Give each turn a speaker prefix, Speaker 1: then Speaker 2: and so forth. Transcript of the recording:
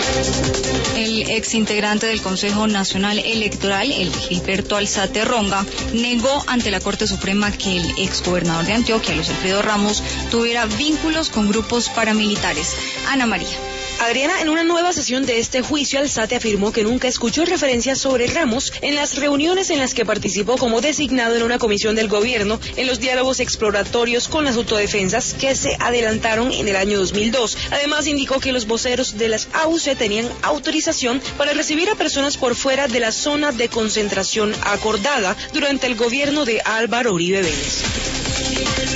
Speaker 1: El exintegrante del Consejo Nacional Electoral, el Gilberto Alzate Ronga, negó ante la Corte Suprema que el exgobernador de Antioquia, Luis Alfredo Ramos, tuviera vínculos con grupos paramilitares. Ana María.
Speaker 2: Adriana, en una nueva sesión de este juicio, Alzate afirmó que nunca escuchó referencias sobre Ramos en las reuniones en las que participó como designado en una comisión del gobierno en los diálogos exploratorios con las autodefensas que se adelantaron en el año 2002. Además, indicó que los voceros de las AUC tenían autorización para recibir a personas por fuera de la zona de concentración acordada durante el gobierno de Álvaro Uribe Vélez.